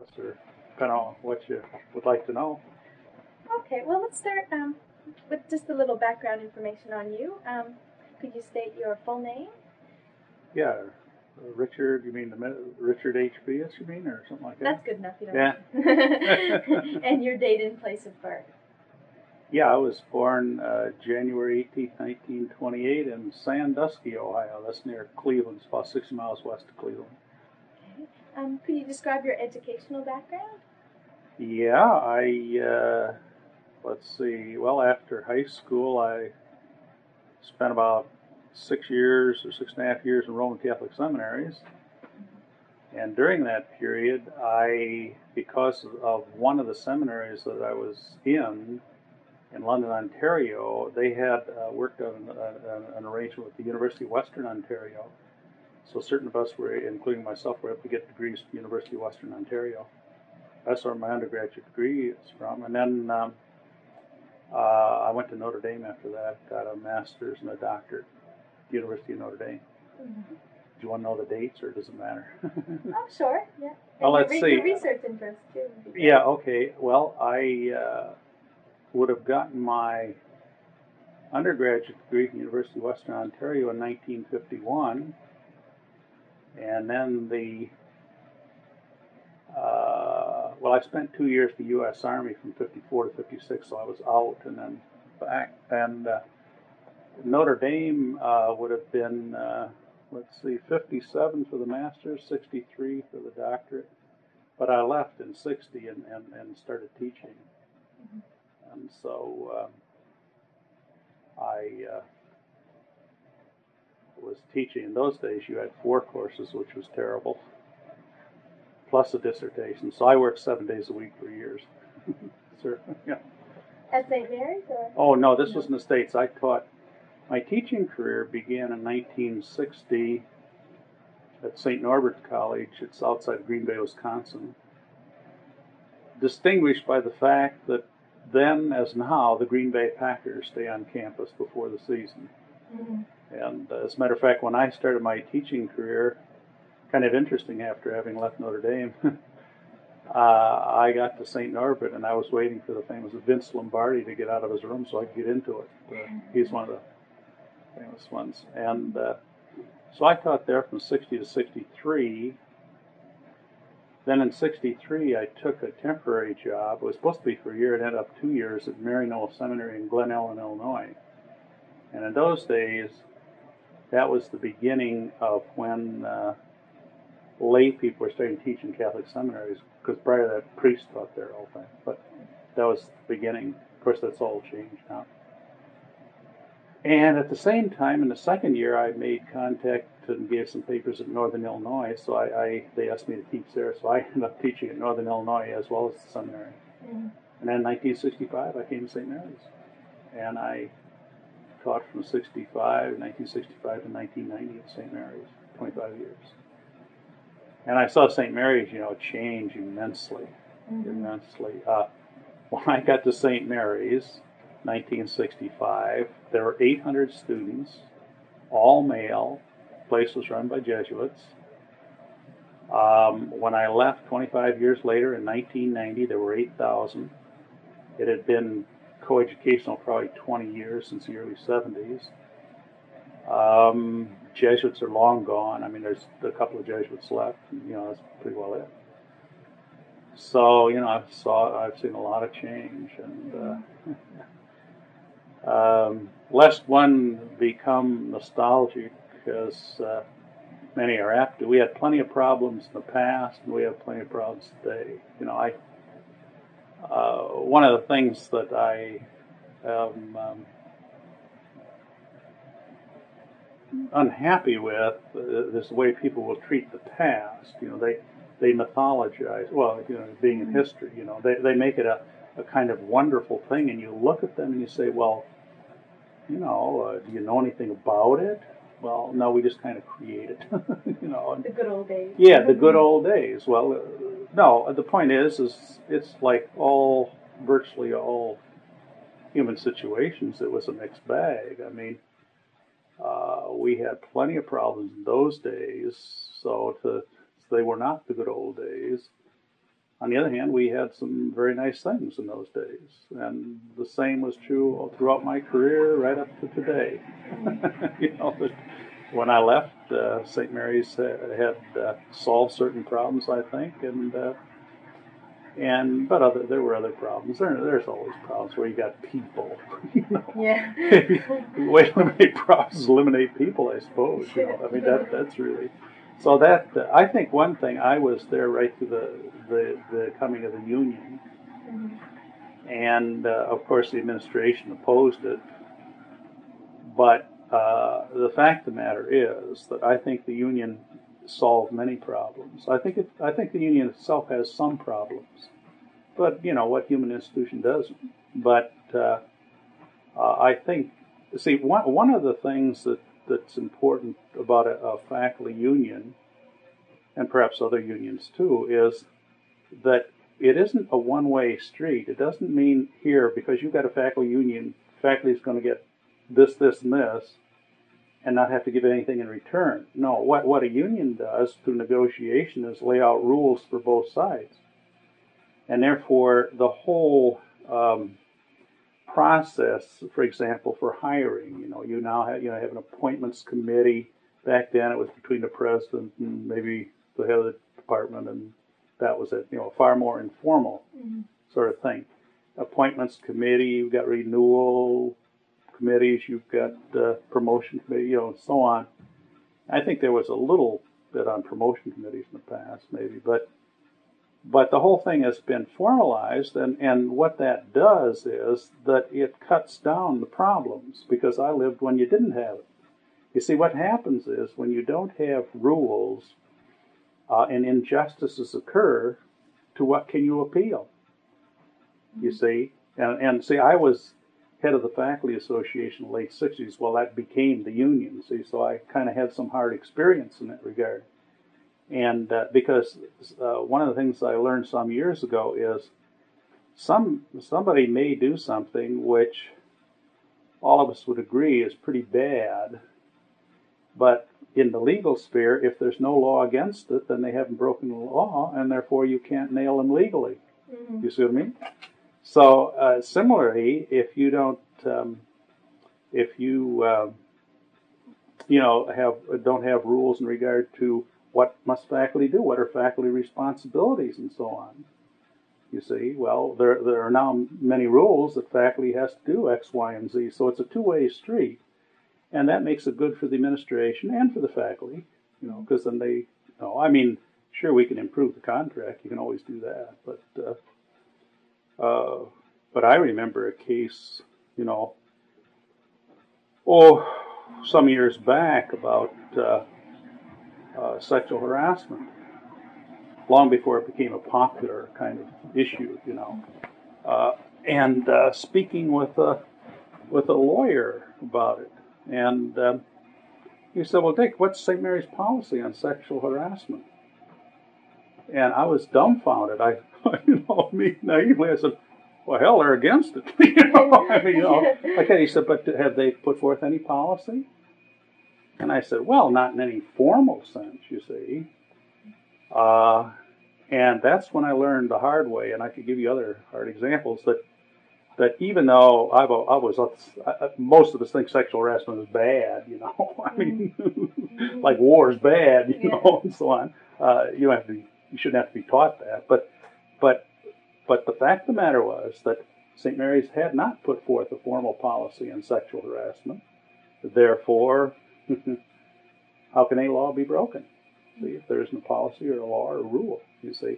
guess, or kind of what you would like to know. Okay, well, let's start with just a little background information on you. Could you state your full name? Yeah, Richard, you mean Richard H.B.S., you mean, or something like that? That's good enough, you don't Yeah. And your date and place of birth? Yeah, I was born January 18th, 1928 in Sandusky, Ohio. That's near Cleveland. It's about 60 miles west of Cleveland. Okay. Could you describe your educational background? Yeah, let's see, well, after high school, I spent about 6 years or 6.5 years in Roman Catholic seminaries. And during that period, because of one of the seminaries that I was in London, Ontario, they had worked on an arrangement with the University of Western Ontario. So certain of us were, including myself, were able to get degrees from the University of Western Ontario. That's where my undergraduate degree is from. And then I went to Notre Dame after that, got a master's and a doctorate at the University of Notre Dame. Mm-hmm. Do you want to know the dates, or does it matter? Oh, sure, yeah. And well, let's see. Your research interest, too. Yeah, okay. Well, I would have gotten my undergraduate degree from the University of Western Ontario in 1951, and then I spent 2 years in the U.S. Army from 54 to 56, so I was out and then back. And Notre Dame would have been, 57 for the master's, 63 for the doctorate. But I left in 60 and started teaching. Mm-hmm. And so I was teaching. In those days, you had 4 courses, which was terrible, plus a dissertation. So I worked 7 days a week for years. Sure. Yeah. At St. Mary's? Or? Oh, no, this was in the States. I taught. My teaching career began in 1960 at St. Norbert's College. It's outside Green Bay, Wisconsin. Distinguished by the fact that then, as now, the Green Bay Packers stay on campus before the season. Mm-hmm. And as a matter of fact, when I started my teaching career, kind of interesting after having left Notre Dame, I got to St. Norbert and I was waiting for the famous Vince Lombardi to get out of his room so I could get into it. He's one of the famous ones. And so I taught there from 60 to 63. Then in 63, I took a temporary job. It was supposed to be for a year. It ended up 2 years at Maryknoll Seminary in Glen Ellen, Illinois. And in those days, that was the beginning of when lay people were starting to teach in Catholic seminaries, because prior to that, priests taught there all the time. But that was the beginning. Of course, that's all changed now. And at the same time, in the second year, I made contact and gave some papers at Northern Illinois. So they asked me to teach there. So I ended up teaching at Northern Illinois as well as the seminary. Mm-hmm. And then in 1965, I came to St. Mary's. And I taught from 1965 to 1990 at St. Mary's, 25 years. And I saw St. Mary's, change immensely, immensely. When I got to St. Mary's, 1965, there were 800 students, all male. The place was run by Jesuits. When I left 25 years later in 1990, there were 8,000. It had been coeducational probably 20 years, since the early 70s. Jesuits are long gone. I mean, there's a couple of Jesuits left. That's pretty well it. So, I've seen a lot of change, and lest one become nostalgic, as many are apt to. We had plenty of problems in the past, and we have plenty of problems today. One of the things that I am unhappy with is the way people will treat the past. They mythologize. Well, being in history, they make it a kind of wonderful thing, and you look at them and you say, well, do you know anything about it? Well, no, we just kind of create it. The good old days. Yeah, the good old days. Well, no. The point is it's like virtually all human situations. It was a mixed bag. I mean, we had plenty of problems in those days, so they were not the good old days. on the other hand, we had some very nice things in those days, and the same was true throughout my career, right up to today. When I left, St. Mary's had solved certain problems, I think, but there were other problems. There's always problems where you got people. Yeah. The way to eliminate problems is eliminate people, I suppose. I mean that's really. So that I think one thing, I was there right through the coming of the union, and of course the administration opposed it. But the fact of the matter is that I think the union solved many problems. I think the union itself has some problems, but what human institution doesn't. But I think, see, one of the things that's important about a faculty union, and perhaps other unions too, is that it isn't a one-way street. It doesn't mean here, because you've got a faculty union, faculty is going to get this, this, and this, and not have to give anything in return. No, what a union does through negotiation is lay out rules for both sides. And therefore, the whole process, for example, for hiring, you now have an appointments committee. Back then, it was between the president and maybe the head of the department, and that was it. Far more informal sort of thing. Appointments committee, you've got renewal committees, you've got promotion committee, and so on. I think there was a little bit on promotion committees in the past, maybe, but the whole thing has been formalized, and what that does is that it cuts down the problems, because I lived when you didn't have it. You see, what happens is when you don't have rules and injustices occur, to what can you appeal? You see, and see, I was head of the faculty association in the late 60s. Well, that became the union, see, so I kind of had some hard experience in that regard. And because one of the things I learned some years ago is somebody may do something which all of us would agree is pretty bad, but in the legal sphere, if there's no law against it, then they haven't broken the law, and therefore you can't nail them legally. You see what I mean? So similarly, if you don't, don't have rules in regard to what must faculty do, what are faculty responsibilities, and so on. You see, well, there are now many rules that faculty has to do X, Y, and Z. So it's a two-way street, and that makes it good for the administration and for the faculty. Because then they, sure, we can improve the contract. You can always do that, but I remember a case, some years back about sexual harassment, long before it became a popular kind of issue, and speaking with a lawyer about it, and he said, "Well, Dick, what's St. Mary's policy on sexual harassment?" And I was dumbfounded. Me naively, I said, "Well, hell, they're against it." Okay, he said, "But have they put forth any policy?" And I said, "Well, not in any formal sense, you see." And that's when I learned the hard way, and I could give you other hard examples, that even though most of us think sexual harassment is bad, like war is bad, and so on. You shouldn't have to be taught that, but the fact of the matter was that St. Mary's had not put forth a formal policy on sexual harassment. Therefore, how can any law be broken? See, if there isn't a policy or a law or a rule, you see.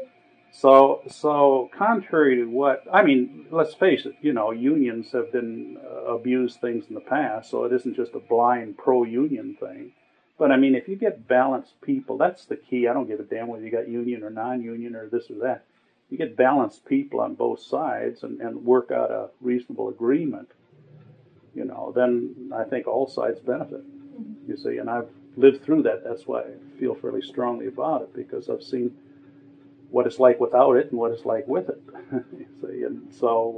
So contrary to what, let's face it, unions have been abused things in the past, so it isn't just a blind pro-union thing. But if you get balanced people, that's the key. I don't give a damn whether you got union or non-union or this or that. You get balanced people on both sides and work out a reasonable agreement, then I think all sides benefit, you see. And I've lived through that. That's why I feel fairly strongly about it, because I've seen what it's like without it and what it's like with it, you see. And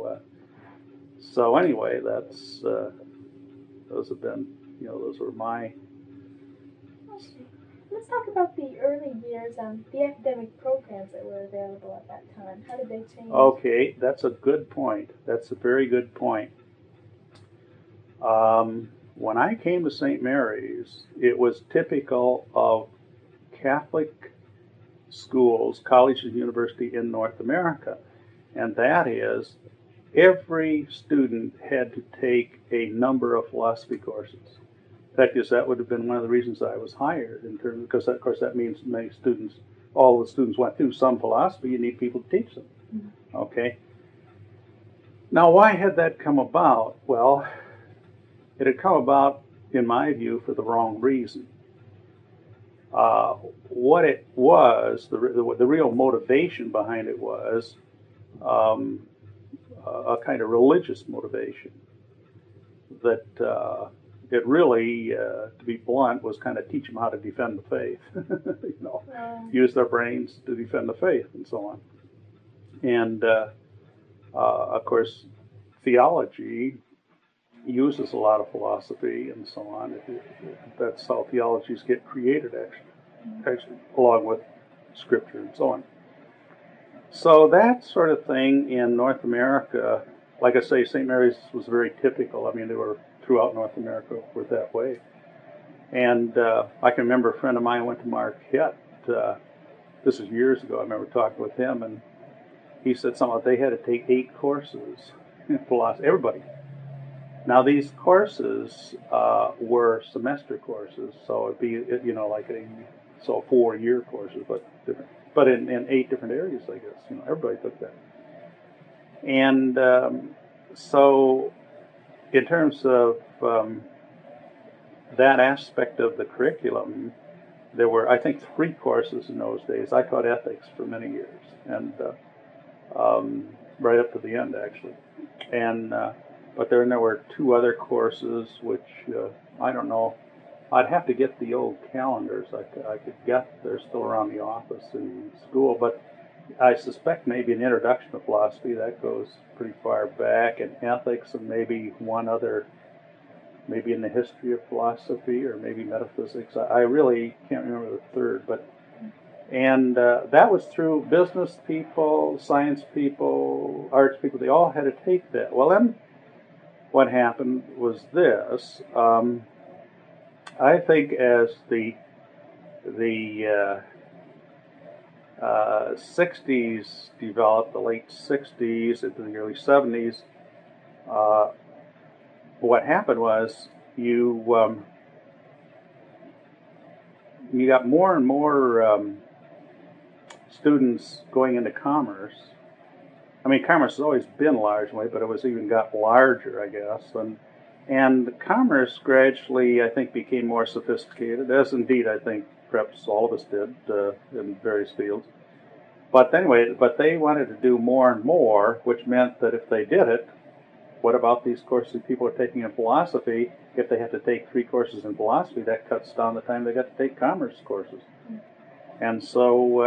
so anyway, those have been, those were my let's talk about the early years, the academic programs that were available at that time. How did they change? Okay, that's a good point. That's a very good point. When I came to St. Mary's, it was typical of Catholic schools, colleges, and university in North America, and that is every student had to take a number of philosophy courses. In fact, that would have been one of the reasons I was hired, in terms because of course that means many students, all the students went through some philosophy. You need people to teach them. Mm-hmm. Okay. Now, why had that come about? Well, it had come about, in my view, for the wrong reason. What it was, the real motivation behind it was a kind of religious motivation. That it really, to be blunt, was kind of teach them how to defend the faith. Use their brains to defend the faith and so on. And of course, theology uses a lot of philosophy and so on. That's how theologies get created, actually, along with scripture and so on. So that sort of thing in North America, like I say, St. Mary's was very typical. I mean, they were throughout North America were that way. And I can remember a friend of mine went to Marquette. This was years ago. I remember talking with him, and he said something like they had to take 8 courses in philosophy. Everybody. Now these courses were semester courses, so it'd be like 4-year courses, but in 8 different areas, I guess. Everybody took that. And so, in terms of that aspect of the curriculum, there were, I think, 3 courses in those days. I taught ethics for many years, and right up to the end, actually. And but then there were 2 other courses, which I don't know. I'd have to get the old calendars. I could get, they're still around the office in school, but I suspect maybe an introduction to philosophy, that goes pretty far back, and ethics, and maybe one other, maybe in the history of philosophy, or maybe metaphysics. I really can't remember the third, and that was through business people, science people, arts people. They all had to take that. Well, then what happened was this. I think as the 60s developed, the late 60s into the early 70s, what happened was you got more and more students going into commerce. I mean, commerce has always been large, but it was even got larger, I guess. And commerce gradually, I think, became more sophisticated, as indeed I think perhaps all of us did in various fields. But anyway, they wanted to do more and more, which meant that if they did it, what about these courses people are taking in philosophy? If they had to take 3 courses in philosophy, that cuts down the time they got to take commerce courses. And so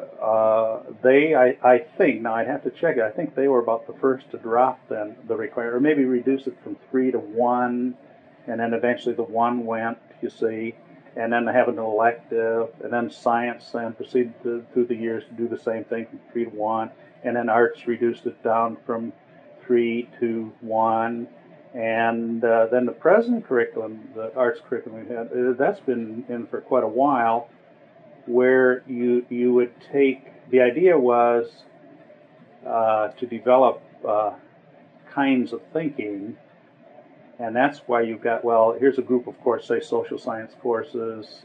I think, now I'd have to check it, I think they were about the first to drop then the requirement, or maybe reduce it from 3 to 1, and then eventually the 1 went, you see, and then they have an elective, and then science then proceeded through the years to do the same thing from 3 to 1, and then arts reduced it down from 3 to 1, and then the present curriculum, the arts curriculum we had, that's been in for quite a while, where you would take, the idea was to develop kinds of thinking, and that's why you've got, well, here's a group of course, say social science courses,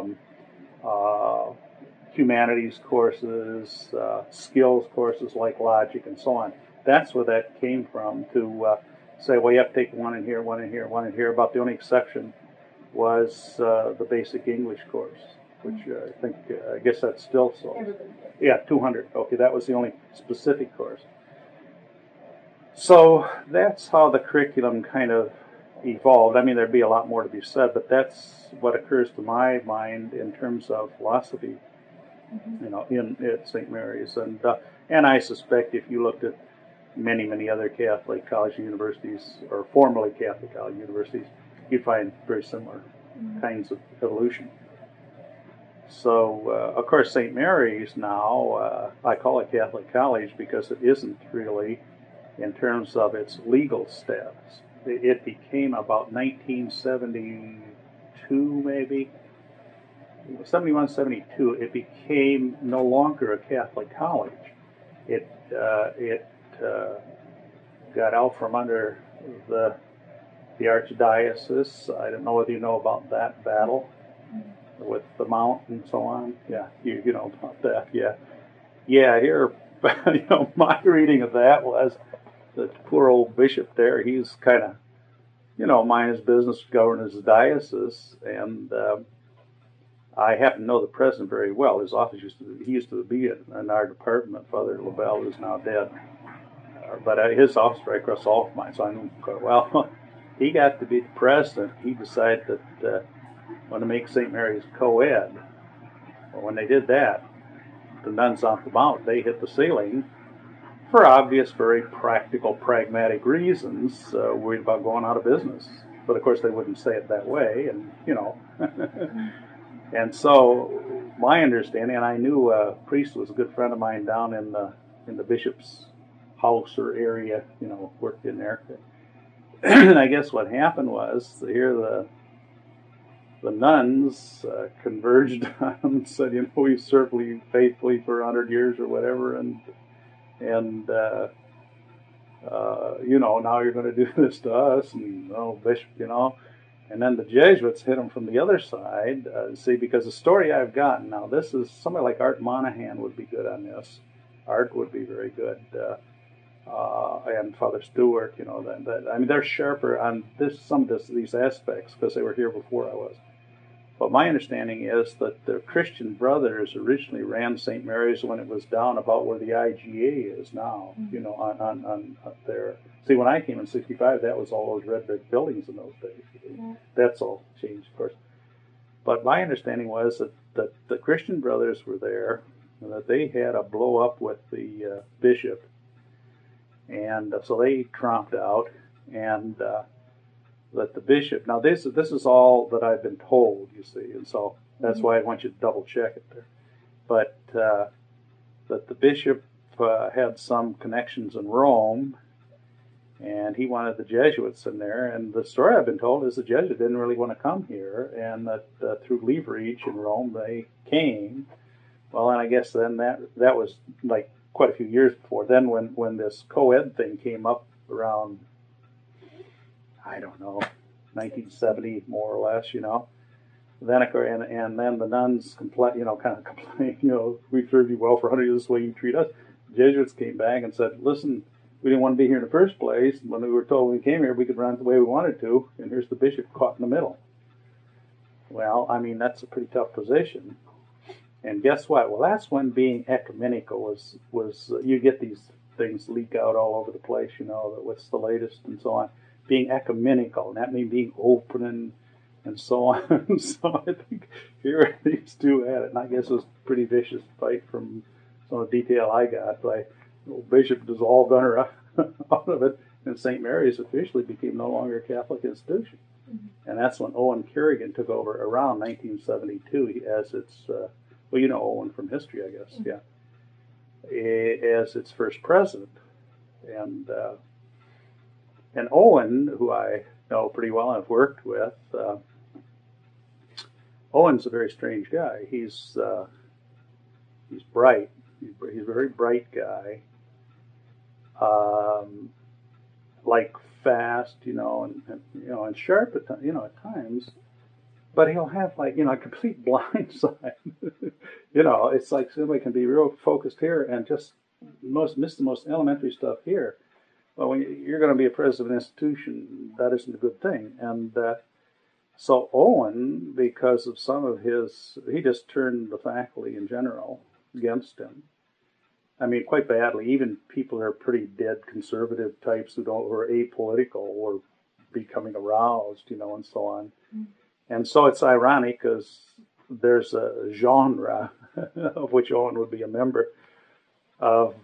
humanities courses, skills courses like logic and so on. That's where that came from, to say, well, you have to take 1 in here, 1 in here, 1 in here. About the only exception was the basic English course, which I guess that's still so. Yeah, 200. Okay, that was the only specific course. So that's how the curriculum kind of evolved. I mean, there'd be a lot more to be said, but that's what occurs to my mind in terms of philosophy, at St. Mary's. And I suspect if you looked at many other Catholic college universities, or formerly Catholic college universities, you'd find very similar kinds of evolution. So, of course, St. Mary's now, I call it Catholic College because it isn't really in terms of its legal status. It became about 1972, maybe, 71, 72, it became no longer a Catholic college. It got out from under the archdiocese. I don't know whether you know about that battle with the Mount and so on. Yeah, you know about that. Yeah, yeah. Here, you know, my reading of that was the poor old bishop there. He's kind of, you know, mind his business, govern his diocese, and I happen to know the president very well. His office he used to be in our department. Father LaBelle, who's now dead, but his office right across the hall from mine, so I knew him quite well. He got to be the president. He decided that wanted to make St. Mary's co-ed. Well, when they did that, the nuns on the mount, they hit the ceiling for obvious, very practical, pragmatic reasons, worried about going out of business. But of course, they wouldn't say it that way, and you know. And so, my understanding, and I knew a priest was a good friend of mine down in the bishop's house or area, you know, worked in there. And I guess what happened was here the nuns converged on him and said, you know, we've served you faithfully for 100 years or whatever, and you know, now you're going to do this to us, and oh, bishop, you know. And then the Jesuits hit them from the other side. See, because the story I've gotten now, this is somebody like Art Monahan would be good on this. Art would be very good, and Father Stewart. You know, I mean, they're sharper on these aspects because they were here before I was. But my understanding is that the Christian Brothers originally ran St. Mary's when it was down about where the IGA is now. You know, on up there. See, when I came in '65, that was all those red brick buildings in those days. Yeah. That's all changed, of course. But my understanding was that the Christian Brothers were there, and that they had a blow up with the bishop, and so they tromped out, and that the bishop. Now this is all that I've been told, you see, and so that's why I want you to double check it there. But that the bishop had some connections in Rome. And he wanted the Jesuits in there. And the story I've been told is the Jesuits didn't really want to come here, and that through leverage in Rome they came. Well, and I guess then that was like quite a few years before. Then when this co-ed thing came up around, I don't know, 1970 more or less, you know. Then and then the nuns kind of complained, you know, we served you well for 100 years, this way you treat us. The Jesuits came back and said, listen, we didn't want to be here in the first place. When we were told when we came here we could run it the way we wanted to, and here's the bishop caught in the middle. Well, I mean, that's a pretty tough position. And guess what? Well, that's when being ecumenical was you get these things leak out all over the place, you know, that what's the latest and so on. Being ecumenical, and that means being open and so on. So I think here these two had it, and I guess it was a pretty vicious fight from some of the detail I got by Bishop dissolved under out of it, and St. Mary's officially became no longer a Catholic institution. Mm-hmm. And that's when Owen Kerrigan took over around 1972 as its, well, you know Owen from history, I guess, mm-hmm. Yeah, as its first president. And Owen, who I know pretty well and have worked with, Owen's a very strange guy. He's bright. He's a very bright guy. Like fast, you know, and you know, and sharp at times, but he'll have like, you know, a complete blind side. You know, it's like somebody can be real focused here and just miss the most elementary stuff here. Well, when you're going to be a president of an institution, that isn't a good thing. And so Owen, because of some of he just turned the faculty in general against him. I mean, quite badly. Even people who are pretty dead conservative types who are apolitical were becoming aroused, you know, and so on. Mm-hmm. And so it's ironic because there's a genre of which Owen would be a member of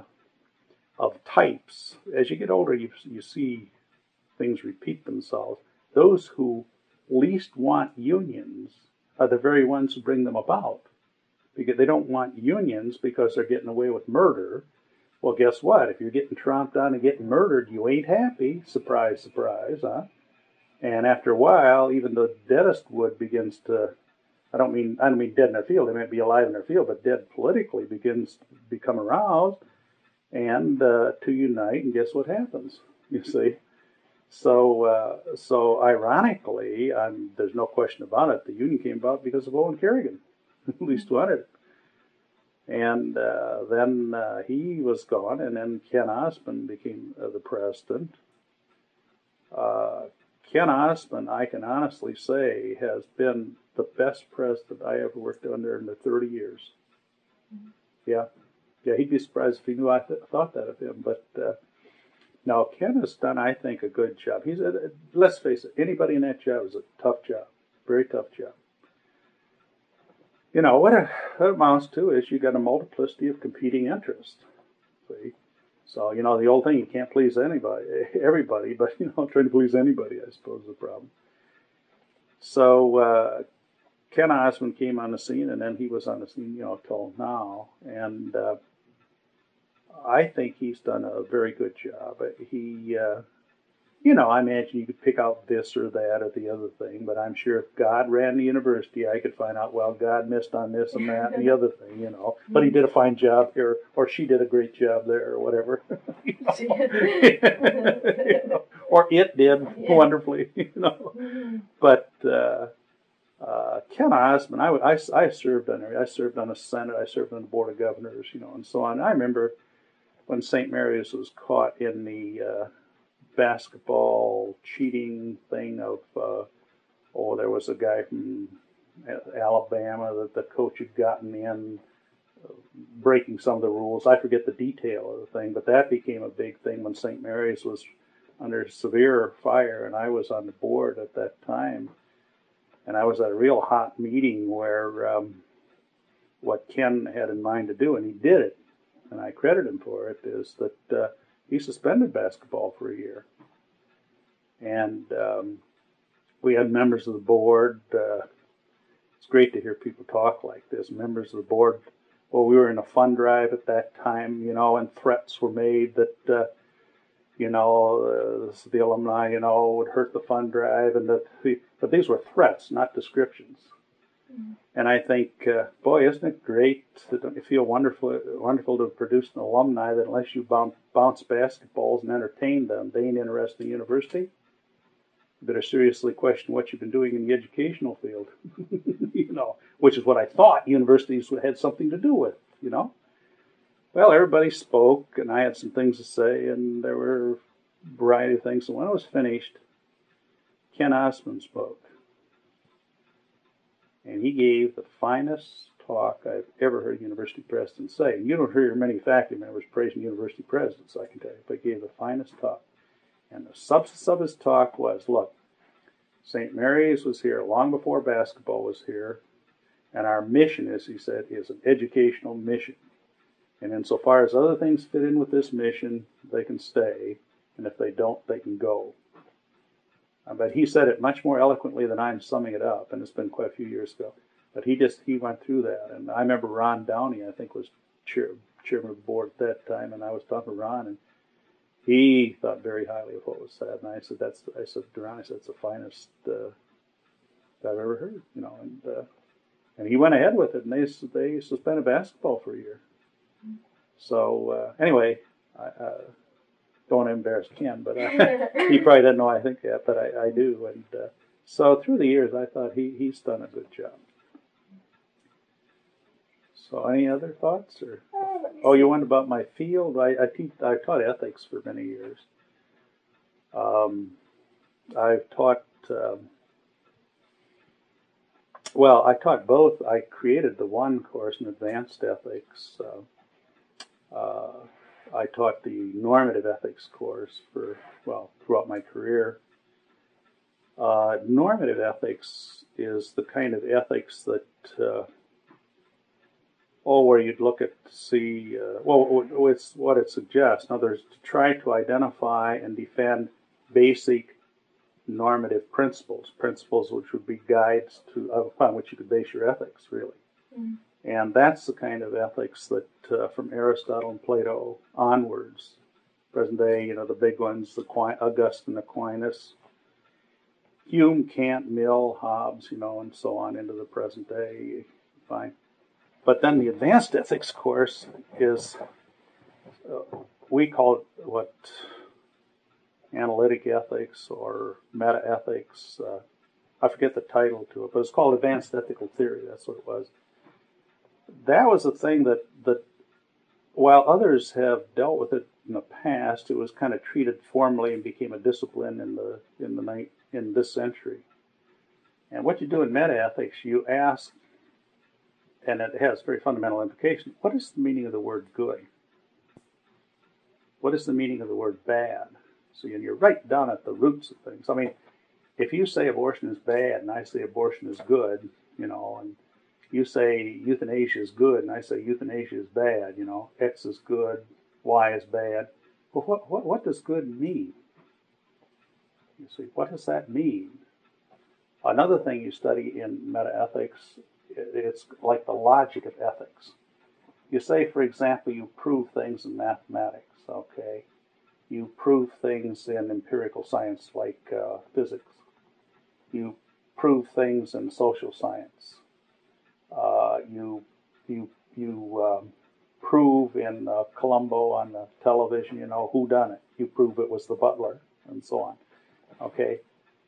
types. As you get older, you see things repeat themselves. Those who least want unions are the very ones who bring them about. Because they don't want unions because they're getting away with murder. Well, guess what? If you're getting tromped on and getting murdered, you ain't happy. Surprise, surprise, huh? And after a while, even the deadest wood begins to, I don't mean dead in their field, they might be alive in their field, but dead politically begins to become aroused and to unite, and guess what happens? You see? So ironically, there's no question about it, the Union came about because of Owen Kerrigan. At least wanted it. And then he was gone, and then Ken Osmond became the president. Ken Osmond, I can honestly say, has been the best president I ever worked under in the 30 years. Yeah, he'd be surprised if he knew I thought that of him. But now Ken has done, I think, a good job. Let's face it, anybody in that job is a tough job, very tough job. You know, what it amounts to is you got a multiplicity of competing interests. See? So, you know, the old thing, you can't please everybody, but, you know, trying to please anybody, I suppose, is the problem. So, Ken Osmond came on the scene, and then he was on the scene, you know, till now. And I think he's done a very good job. You know, I imagine you could pick out this or that or the other thing, but I'm sure if God ran the university, I could find out, well, God missed on this and that and the other thing, you know. But he did a fine job here, or she did a great job there, or whatever. You know? Or it did wonderfully, you know. But Ken Osmond, I served on the Senate, I served on the Board of Governors, you know, and so on. I remember when St. Mary's was caught in the basketball cheating thing of, there was a guy from Alabama that the coach had gotten in, breaking some of the rules. I forget the detail of the thing, but that became a big thing when St. Mary's was under severe fire, and I was on the board at that time. And I was at a real hot meeting where what Ken had in mind to do, and he did it, and I credit him for it, is that he suspended basketball for a year. And we had members of the board. It's great to hear people talk like this. Members of the board, well, we were in a fund drive at that time, you know, and threats were made that, you know, the alumni, you know, would hurt the fund drive. But these were threats, not descriptions. Mm-hmm. And I think, boy, isn't it great? Don't you feel wonderful to produce an alumni that unless you bounce basketballs and entertain them, they ain't interested in the university? You better seriously question what you've been doing in the educational field, you know, which is what I thought universities had something to do with, you know. Well, everybody spoke, and I had some things to say, and there were a variety of things. And when I was finished, Ken Osmond spoke. And he gave the finest talk I've ever heard a university president say. And you don't hear many faculty members praising university presidents, I can tell you, but he gave the finest talk. And the substance of his talk was, look, St. Mary's was here long before basketball was here, and our mission, as he said, is an educational mission. And insofar as other things fit in with this mission, they can stay, and if they don't, they can go. But he said it much more eloquently than I'm summing it up, and it's been quite a few years ago. But he went through that, and I remember Ron Downey, I think, was chairman of the board at that time, and I was talking to Ron, and he thought very highly of what was said. And I said to Ron, it's the finest that I've ever heard, you know. And he went ahead with it, and they suspended basketball for a year. So anyway, I don't want to embarrass Ken, but he probably doesn't know I think that, but I do. And so through the years, I thought he's done a good job. So any other thoughts? Or you wondered about my field? I taught ethics for many years. I've taught. I taught both. I created the one course in advanced ethics. I taught the normative ethics course throughout my career. Normative ethiks is the kind of ethics that, where you'd look at to see, it's what it suggests. In other words, to try to identify and defend basic normative principles, principles which would be guides to upon which you could base your ethics, really. Mm. And that's the kind of ethics that from Aristotle and Plato onwards, present day, the big ones, Augustine, Aquinas, Hume, Kant, Mill, Hobbes, and so on into the present day. Fine. But then the advanced ethics course is, we call it what, analytic ethics or meta-ethics. I forget the title to it, but it's called advanced ethical theory. That's what it was. That was a thing that while others have dealt with it in the past, it was kind of treated formally and became a discipline in this century. And what you do in meta-ethics, you ask, and it has very fundamental implications, what is the meaning of the word good? What is the meaning of the word bad? So you're right down at the roots of things. I mean, if you say abortion is bad and I say abortion is good, and you say euthanasia is good and I say euthanasia is bad, X is good, Y is bad. Well, what does good mean? You see, what does that mean? Another thing you study in meta-ethics, it's like the logic of ethics. You say, for example, you prove things in mathematics, okay? You prove things in empirical science like physics. You prove things in social science. You prove in Columbo on the television, who done it. You prove it was the butler, and so on. Okay.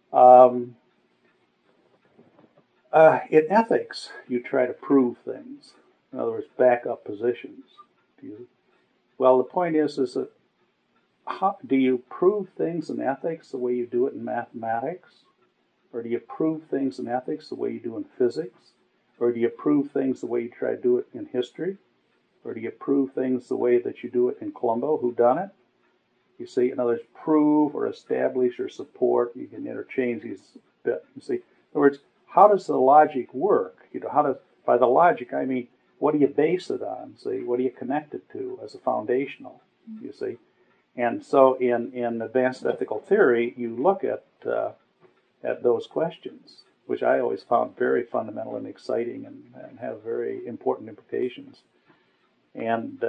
In ethics, you try to prove things. In other words, back up positions. Well, the point is that do you prove things in ethics the way you do it in mathematics? Or do you prove things in ethics the way you do in physics? Or do you prove things the way you try to do it in history? Or do you prove things the way that you do it in Columbo, who done it? You see, in other words, prove or establish or support. You can interchange these a bit. You see, in other words, how does the logic work? By the logic, I mean, what do you base it on? See, what do you connect it to as a foundational? You see, and so in advanced ethical theory, you look at those questions, which I always found very fundamental and exciting and have very important implications. And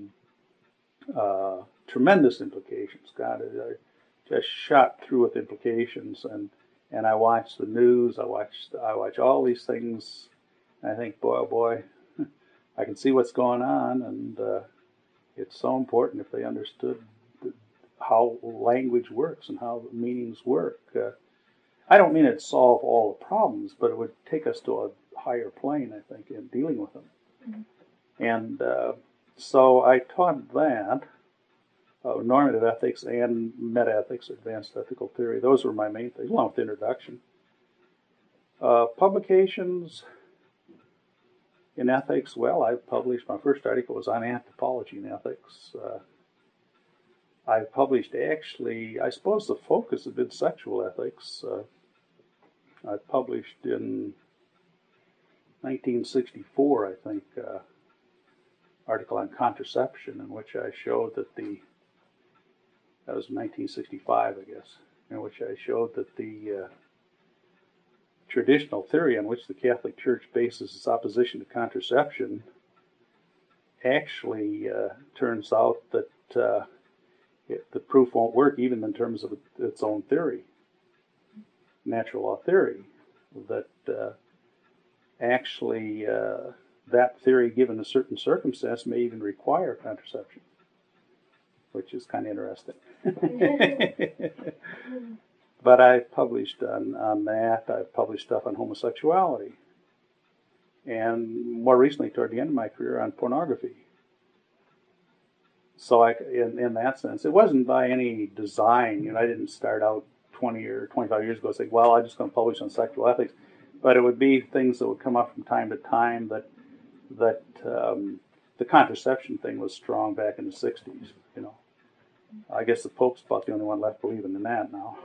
tremendous implications. God, I just shot through with implications, and I watch the news. I watch all these things. And I think, boy, oh boy, I can see what's going on, and it's so important if they understood how language works and how meanings work. I don't mean it'd solve all the problems, but it would take us to a higher plane, I think, in dealing with them. Mm-hmm. And so I taught that, normative ethics and meta-ethics, advanced ethical theory. Those were my main things, along with the introduction. Publications in ethics, well, I published, my first article was on anthropology and ethics. I published, actually, I suppose the focus had been sexual ethics. I published in 1964, I think, article on contraception, in which I showed that that was 1965, I guess, in which I showed that the traditional theory on which the Catholic Church bases its opposition to contraception actually turns out that the proof won't work even in terms of its own theory, natural law theory, that actually that theory, given a certain circumstance, may even require contraception, which is kind of interesting. But I published on that. I published stuff on homosexuality. And more recently, toward the end of my career, on pornography. So in that sense, it wasn't by any design. I didn't start out 20 or 25 years ago saying, well, I'm just going to publish on sexual ethics. But it would be things that would come up from time to time that the contraception thing was strong back in the 60s, I guess the Pope's about the only one left believing in that now.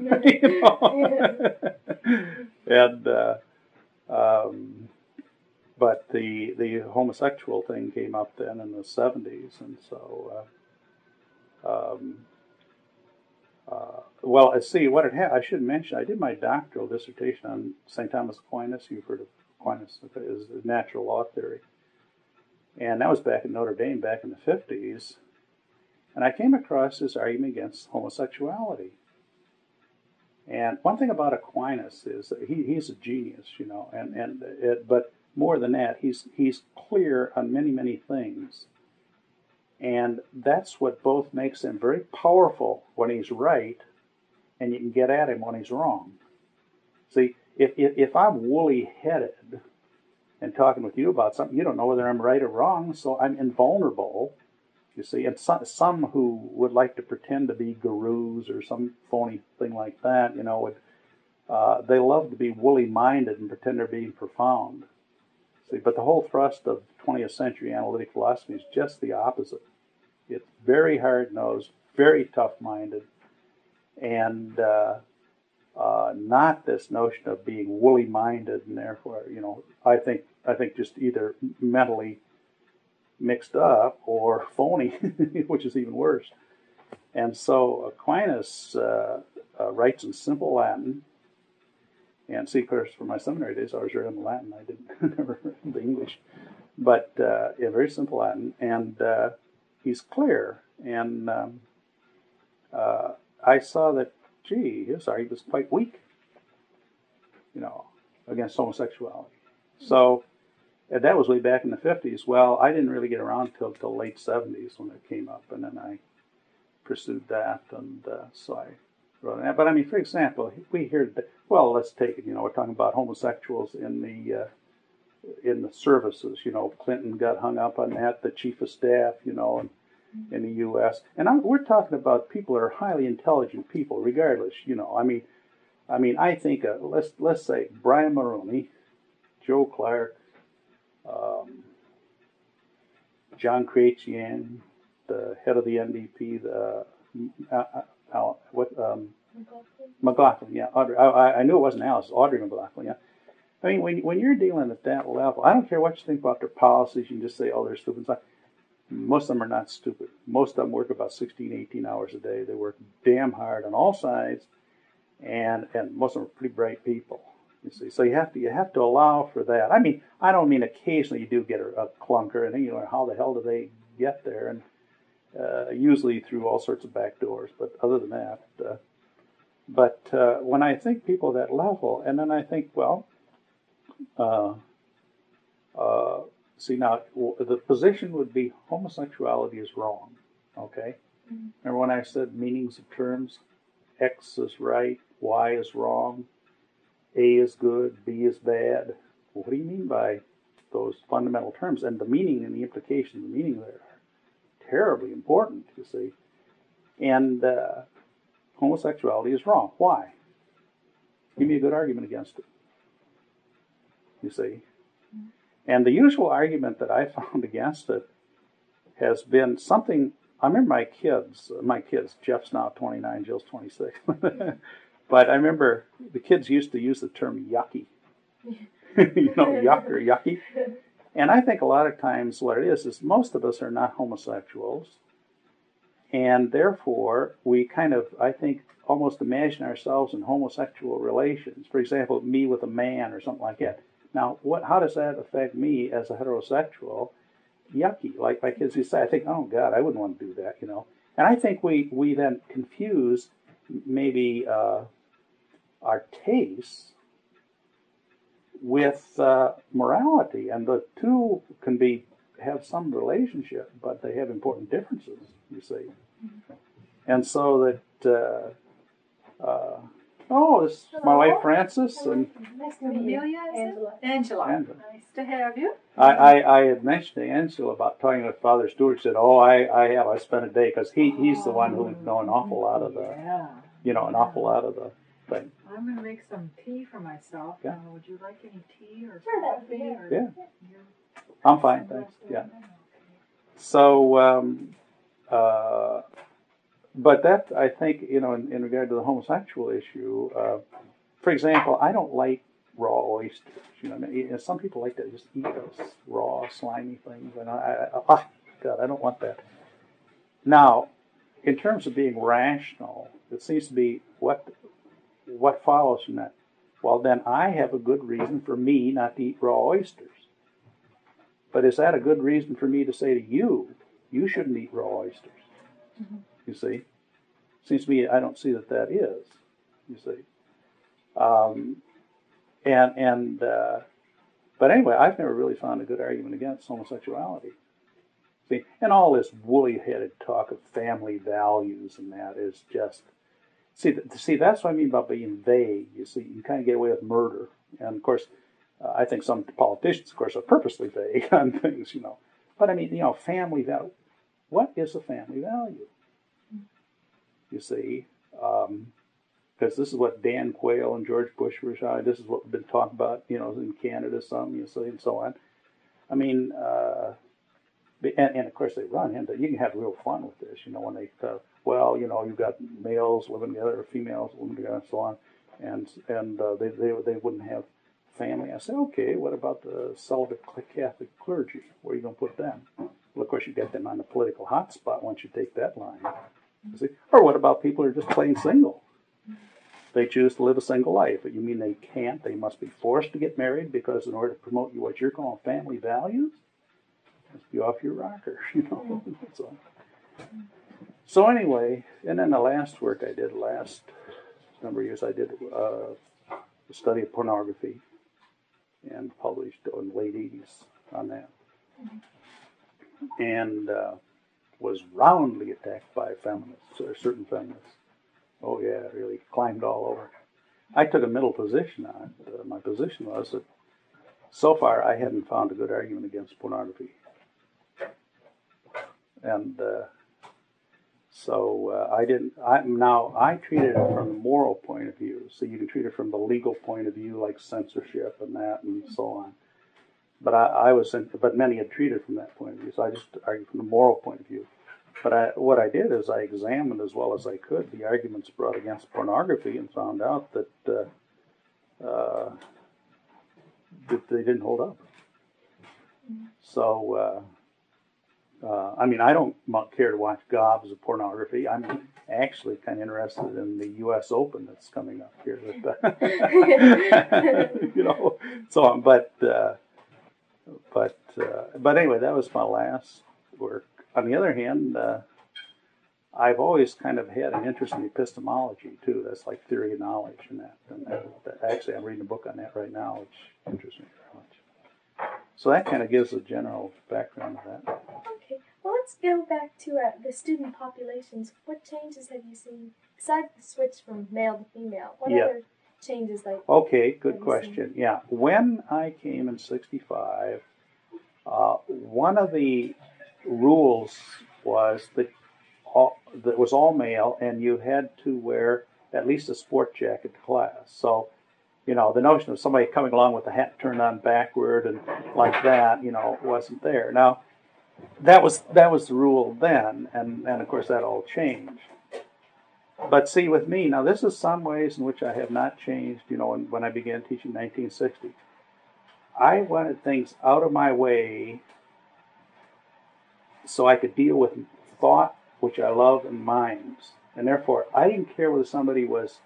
And but the homosexual thing came up then in the 70s, and so Well, see, what I should mention, I did my doctoral dissertation on St. Thomas Aquinas. You've heard of Aquinas, is natural law theory. And that was back in Notre Dame back in the 50s. And I came across his argument against homosexuality. And one thing about Aquinas is that he's a genius, but more than that, he's clear on many, many things. And that's what both makes him very powerful when he's right, and you can get at him when he's wrong. See, if I'm woolly-headed and talking with you about something, you don't know whether I'm right or wrong, so I'm invulnerable, you see. And some who would like to pretend to be gurus or some phony thing like that, they love to be woolly-minded and pretend they're being profound. See, but the whole thrust of 20th century analytic philosophy is just the opposite. It's very hard-nosed, very tough-minded, and not this notion of being woolly-minded and therefore, I think just either mentally mixed up or phony, which is even worse. And so Aquinas writes in simple Latin. And see, of course, for my seminary days, I was reading Latin. I didn't never read the English, but in very simple Latin. And he's clear. And I saw that, his argument was quite weak, against homosexuality. So that was way back in the 50s. Well, I didn't really get around till the late 70s when it came up, and then I pursued that, and so I wrote on that. But I mean, for example, we hear, well, let's take it. We're talking about homosexuals in the services. Clinton got hung up on that. The chief of staff, in the U.S. And we're talking about people that are highly intelligent people, regardless. I think let's say Brian Mulroney, Joe Clark, John Chrétien, the head of the NDP, McLaughlin, yeah, Audrey. I knew it wasn't Alice, Audrey McLaughlin, yeah. I mean, when you're dealing at that level, I don't care what you think about their policies. You can just say, oh, they're stupid. Most of them are not stupid. Most of them work about 16, 18 hours a day. They work damn hard on all sides, and most of them are pretty bright people. You see, so you have to allow for that. I mean, I don't mean occasionally you do get a clunker, and how the hell do they get there? And usually through all sorts of back doors. But other than that, when I think people at that level, and then I think, well, see, now, the position would be homosexuality is wrong, okay? Mm-hmm. Remember when I said meanings of terms? X is right, Y is wrong, A is good, B is bad. Well, what do you mean by those fundamental terms? And the meaning and the implication of the meaning there are terribly important, you see. And homosexuality is wrong. Why? Give me a good argument against it, you see. And the usual argument that I found against it has been something. I remember my kids, Jeff's now 29, Jill's 26. But I remember the kids used to use the term yucky. Yuck or yucky. And I think a lot of times what it is most of us are not homosexuals. And therefore, we kind of, I think, almost imagine ourselves in homosexual relations. For example, me with a man or something like that. Now, how does that affect me as a heterosexual? Yucky. Like my kids used to say, I think, oh, God, I wouldn't want to do that, And I think we then confuse maybe our tastes with morality. And the two can have some relationship, but they have important differences, you see. And so that... this is my wife Frances, and nice to meet you. Angela. Nice to have you. I had mentioned to Angela about talking with Father Stewart. He said, "Oh, I spent a day," because he's the one who would know an awful lot of an awful lot of the thing. I'm going to make some tea for myself. Yeah. Would you like any tea or coffee? Yeah. I'm fine, thanks. Yeah. So, but that, I think, in regard to the homosexual issue, for example, I don't like raw oysters. Some people like to just eat those raw, slimy things, and God, I don't want that. Now, in terms of being rational, it seems to be what follows from that. Well, then I have a good reason for me not to eat raw oysters. But is that a good reason for me to say to you, you shouldn't eat raw oysters? Mm-hmm. You see? Seems to me I don't see that is. You see? But anyway, I've never really found a good argument against homosexuality. See, and all this woolly-headed talk of family values and that is just, see, that's what I mean about being vague. You see, you kind of get away with murder. And of course, I think some politicians, of course, are purposely vague on things, you know. But I mean, you know, family value. What is a family value? You see, because this is what Dan Quayle and George Bush were shouting. This is what we've been talking about, you know, in Canada, some, you see, and so on. I mean, and of course they run into, you can have real fun with this, you know, when they, well, you know, you've got males living together, or females living together, and so on, and they wouldn't have family. I say, okay, what about the celibate Catholic clergy? Where are you going to put them? Well, of course, you get them on the political hot spot once you take that line. You see? Or what about people who are just plain single? They choose to live a single life. But you mean they can't? They must be forced to get married because in order to promote you what you're calling family values? Must be off your rocker, you know. So anyway, and then the last work I did, last number of years, I did a study of pornography and published in the late 80s on that. And was roundly attacked by feminists, or certain feminists. Oh yeah, really climbed all over. I took a middle position on it. My position was that so far I hadn't found a good argument against pornography. And so I didn't. I treated it from the moral point of view. So you can treat it from the legal point of view, like censorship and that, and so on. But but many had treated from that point of view. So I just argued from the moral point of view. But what I did is I examined as well as I could the arguments brought against pornography and found out that they didn't hold up. So. I mean, I don't care to watch gobs of pornography. I'm actually kind of interested in the U.S. Open that's coming up here. You know, so on. But anyway, that was my last work. On the other hand, I've always kind of had an interest in epistemology too. That's like theory of knowledge and that. Actually, I'm reading a book on that right now, which interests me very much. So that kind of gives a general background of that. Okay, well, let's go back to the student populations. What changes have you seen, besides the switch from male to female? What other changes? Okay, good question. Yeah, when I came in '65, one of the rules was that was all male, and you had to wear at least a sport jacket to class. So, you know, the notion of somebody coming along with the hat turned on backward and like that, you know, wasn't there. Now, that was the rule then, and of course that all changed. But see, with me, now this is some ways in which I have not changed, you know, when I began teaching in 1960. I wanted things out of my way so I could deal with thought, which I love, and minds. And therefore, I didn't care whether somebody was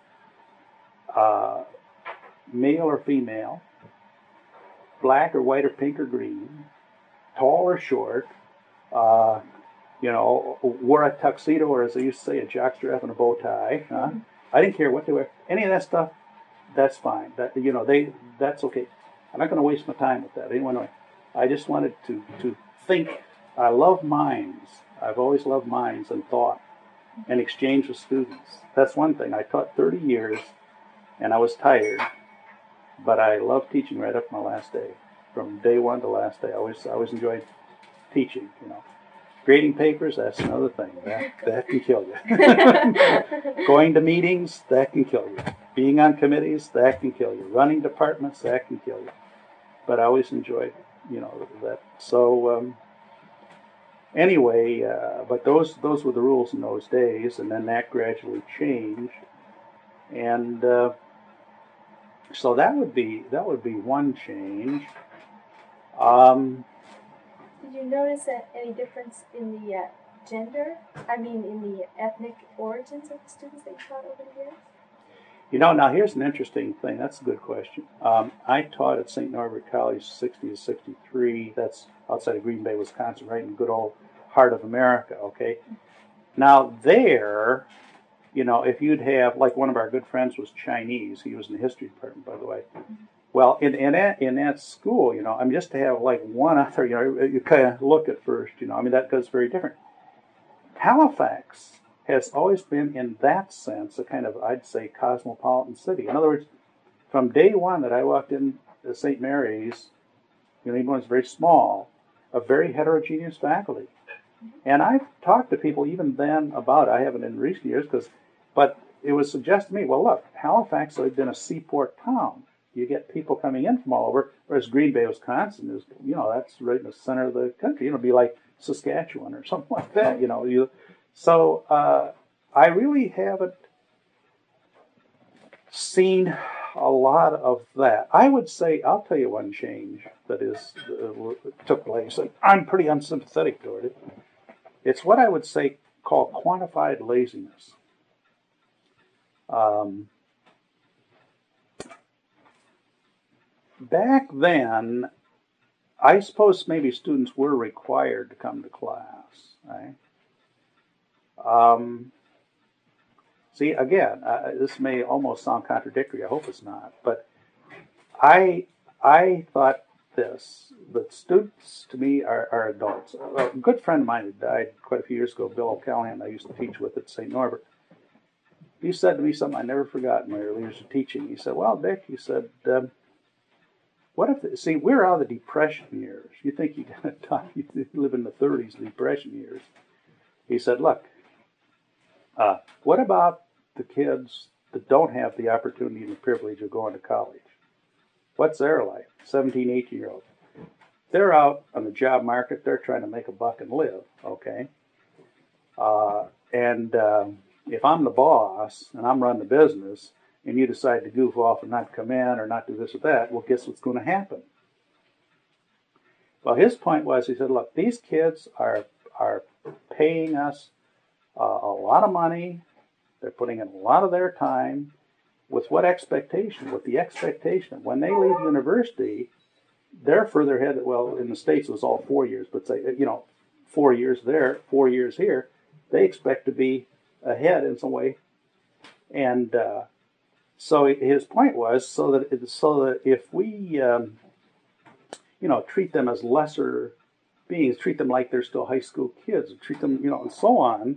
male or female, black or white or pink or green, tall or short, you know, wore a tuxedo, or as they used to say, a jockstrap and a bow tie. I didn't care what they were. Any of that stuff, that's fine. That, you know, that's okay. I'm not going to waste my time with that. I just wanted to think. I love minds. I've always loved minds and thought and exchange with students. That's one thing. I taught 30 years, and I was tired, but I loved teaching right up to my last day. From day one to last day, I always enjoyed teaching, you know. Grading papers, that's another thing. That can kill you. Going to meetings, that can kill you. Being on committees, that can kill you. Running departments, that can kill you. But I always enjoyed, you know, that. So anyway, but those were the rules in those days, and then that gradually changed. And so that would be one change. Did you notice any difference in the gender? I mean, in the ethnic origins of the students that you taught over the years? You know, now here's an interesting thing. That's a good question. I taught at St. Norbert College 60 to 63. That's outside of Green Bay, Wisconsin, right in the good old heart of America, okay? Now there, you know, if you'd have, like one of our good friends was Chinese. He was in the history department, by the way. Well, in that school, you know, I mean, just to have like one other, you know, you kind of look at first, you know, I mean, that goes very different. Halifax has always been, in that sense, a kind of, I'd say, cosmopolitan city. In other words, from day one that I walked in to St. Mary's, you know, even when it was very small, a very heterogeneous faculty. And I've talked to people even then about it. I haven't in recent years, but it was suggested to me, well, look, Halifax has been a seaport town. You get people coming in from all over, whereas Green Bay, Wisconsin is, you know, that's right in the center of the country. You know, it'd be like Saskatchewan or something like that, you know. So I really haven't seen a lot of that. I would say, I'll tell you one change that took place, and I'm pretty unsympathetic toward it. It's what I would say call quantified laziness. Back then, I suppose maybe students were required to come to class, right? See, again, this may almost sound contradictory. I hope it's not. But I thought this, that students to me are adults. A good friend of mine who died quite a few years ago, Bill O'Callahan, I used to teach with at St. Norbert. He said to me something I never forgot in my early years of teaching. He said, well, Dick, he said, what if, see, we're out of the Depression years. You think you're going to you live in the 30s, the Depression years. He said, look, what about the kids that don't have the opportunity and the privilege of going to college? What's their life? 17, 18-year-olds. They're out on the job market. They're trying to make a buck and live, okay? If I'm the boss and I'm running the business and you decide to goof off and not come in or not do this or that, well, guess what's going to happen? Well, his point was, he said, look, these kids are paying us a lot of money. They're putting in a lot of their time. With what expectation? With the expectation that when they leave university, they're further ahead. Well, in the States, it was all 4 years, but say, 4 years there, 4 years here. They expect to be ahead in some way. And so his point was so that if we, treat them as lesser beings, treat them like they're still high school kids, treat them, and so on,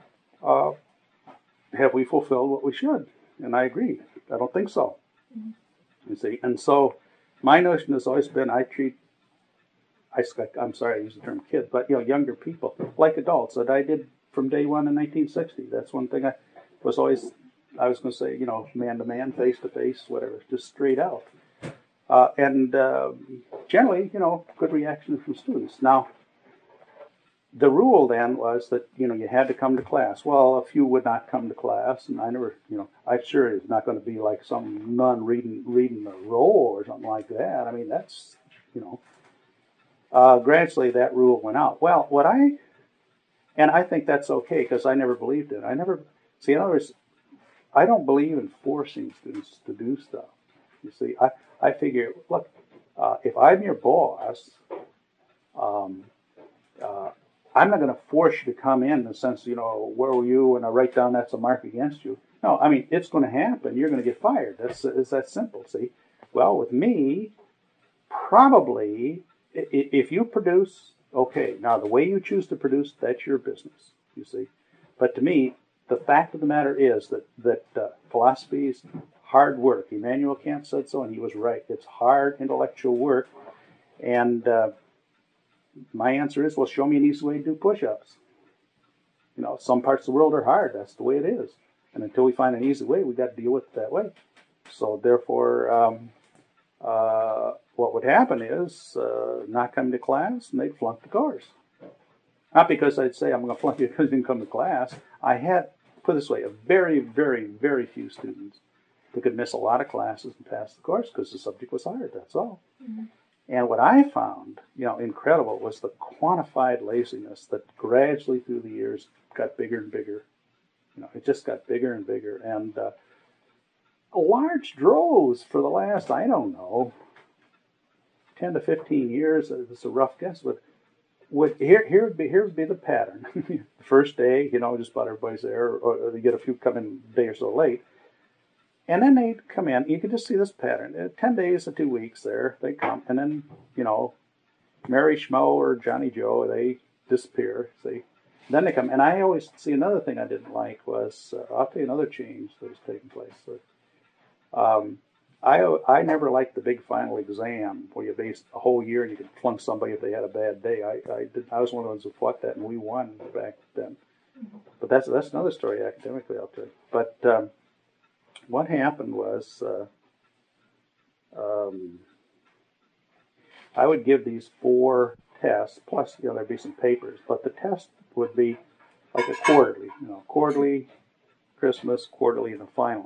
have we fulfilled what we should? And I agree. I don't think so. Mm-hmm. You see, and so my notion has always been I'm sorry I use the term kid, but younger people like adults that I did from day one in 1960. That's one thing I was going to say, man to man, face to face, whatever, just straight out. And generally, good reaction from students. Now, the rule then was that, you had to come to class. Well, a few would not come to class, and I never, I'm sure it's not going to be like some nun reading the roll or something like that. I mean, that's, gradually that rule went out. Well, and I think that's okay because I never believed it. In other words, I don't believe in forcing students to do stuff. You see, I figure, look, if I'm your boss, I'm not going to force you to come in the sense, where were you? And I write down that's a mark against you. No, I mean, it's going to happen. You're going to get fired. It's that simple, see? Well, with me, probably, if you produce, okay, now the way you choose to produce, that's your business, you see. But to me, the fact of the matter is that philosophy is hard work. Immanuel Kant said so, and he was right. It's hard intellectual work. And my answer is, well, show me an easy way to do push-ups. Some parts of the world are hard. That's the way it is. And until we find an easy way, we've got to deal with it that way. So therefore, what would happen is not come to class, and they'd flunk the course. Not because I'd say, I'm going to flunk you because you didn't come to class. I had, put it this way, a very, very, very few students that could miss a lot of classes and pass the course because the subject was hard. That's all. Mm-hmm. And what I found, incredible, was the quantified laziness that gradually through the years got bigger and bigger. It just got bigger and bigger. And large droves for the last, I don't know, 10 to 15 years, it's a rough guess, but here would be the pattern. The first day, just about everybody's there, or they get a few come in a day or so late. And then they'd come in. You could just see this pattern. 10 days to 2 weeks there, they come. And then, Mary Schmo or Johnny Joe, they disappear. Then they come. And I always see another thing I didn't like was, I'll tell you another change that was taking place. I never liked the big final exam where you based a whole year and you could flunk somebody if they had a bad day. I was one of the ones who fought that, and we won back then. But that's another story academically, I'll tell you. But what happened was I would give these 4 tests, plus there'd be some papers, but the test would be like a quarterly, Christmas, quarterly, and a final.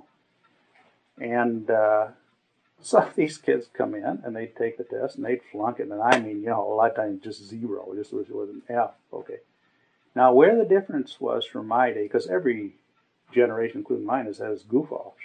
And so these kids come in and they'd take the test and they'd flunk it. And I mean, a lot of times just 0, just was an F. Okay. Now, where the difference was from my day, because every generation, including mine, has goof-offs,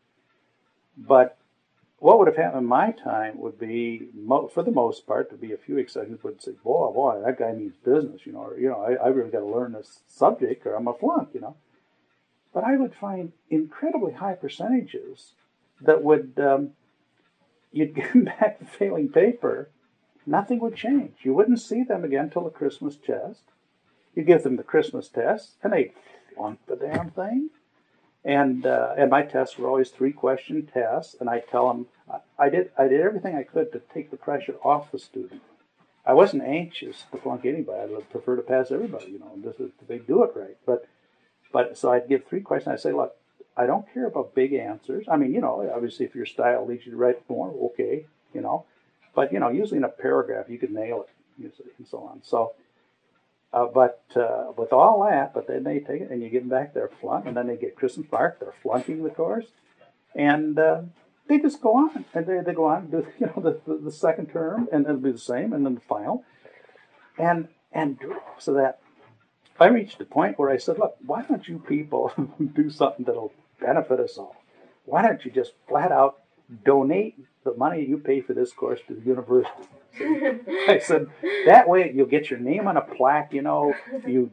But what would have happened in my time would be, for the most part, to be a few exceptions would say, boy, that guy means business, or, I really got to learn this subject or I'm a flunk, But I would find incredibly high percentages that would, you'd give them back the failing paper, nothing would change. You wouldn't see them again till the Christmas test. You give them the Christmas test, and they'd flunk the damn thing. And my tests were always 3-question tests, and I tell them I did everything I could to take the pressure off the student. I wasn't anxious to flunk anybody. I would prefer to pass everybody, just if they do it right. But so I'd give 3 questions. I'd say, look, I don't care about big answers. I mean, obviously if your style leads you to write more, okay, But, usually in a paragraph you could nail it, usually, and so on. So, but with all that, but then they take it and you give them back their flunk, and then they get Christmas mark. They're flunking the course, and they just go on, and they go on and do the second term, and it'll be the same, and then the final, and so that I reached a point where I said, look, why don't you people do something that'll benefit us all? Why don't you just flat out donate the money you pay for this course to the university? I said, that way you'll get your name on a plaque, you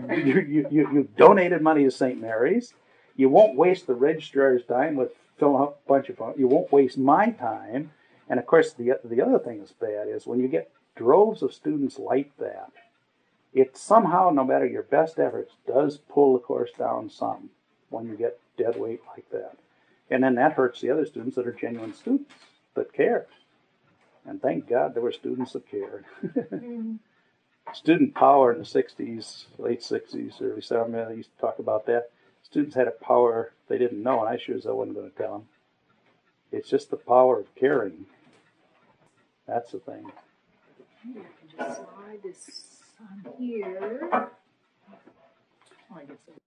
donated money to St. Mary's. You won't waste the registrar's time with filling up a bunch of forms. You won't waste my time. And of course, the other thing that's bad is when you get droves of students like that, it somehow, no matter your best efforts, does pull the course down some when you get dead weight like that. And then that hurts the other students that are genuine students that care. And thank God there were students that cared. Student power in the 60s, late 60s, early 70s, I used to talk about that. Students had a power they didn't know, and I sure as I wasn't going to tell them. It's just the power of caring. That's the thing. I can just slide this on here. Oh, I guess